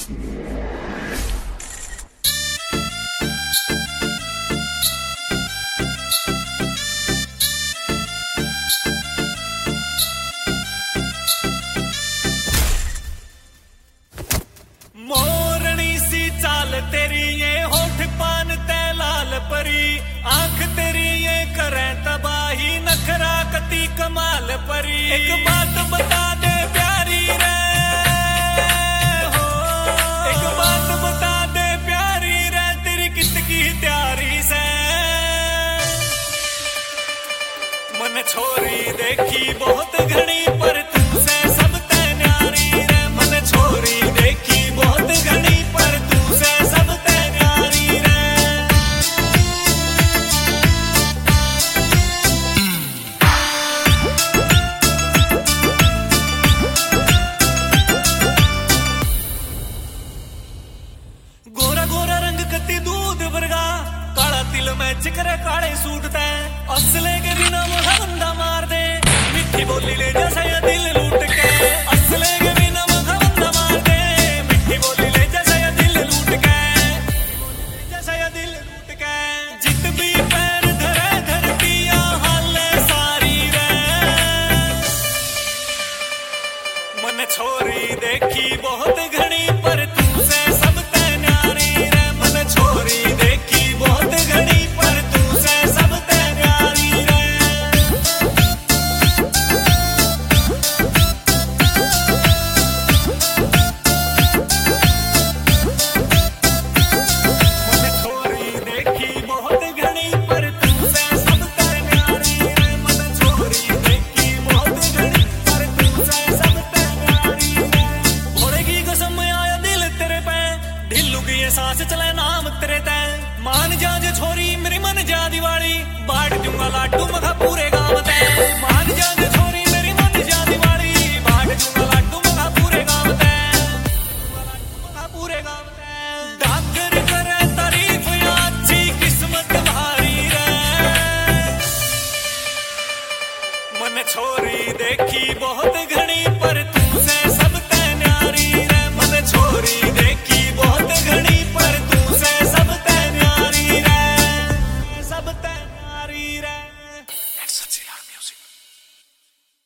मोरनी सी चाल तेरी ये होठ पान ते लाल परी, आंख तेरी ये करे तबाही नखरा कती कमाल परी। एक बात बता दे प्यारी रे हो, एक बात बता दे प्यारी रे तेरी कित की त्यारी से। मन छोरी देखी बहुत घनी पर तुमसे सब ते न्यारी रे। मन छोरी देखी बहुत घनी पर तुमसे सब ते न्यारी रे। गोरा गोरा रंग कती दूध वर्गा, काला तिल में चिकरे काले सूट तै। असले के बिना मोहा बंदा मार दे, मिठी बोली ले जैसा ये दिल लूट के। असले के बिना मोहा बंदा मार दे, मिठी बोली ले जैसा ये दिल लूट के, जैसा ये दिल लूट के। जित भी पैर धरे धरतिया हाले सारी रे। मन छोरी देखी बहुत घनी पर तुमसे सब ते न्यारी रे। मन छोरी देखी बहुत घनी पर तुमसे सब ते न्यारी रे। मन छोरी देखी बहुत घनी पर तुमसे सब ते न्यारी रे। मन छोरी देखी बहुत घनी पर तुमसे सब ते न्यारी रे। घोड़ेगी कसम आया दिल तेरे पे, ढिल्लू की ये सांस चले नाम तेरे तै। मान जा जे छोरी मेरी मन जा दिवाली, बांट दूंगा लाडू मखा पूरे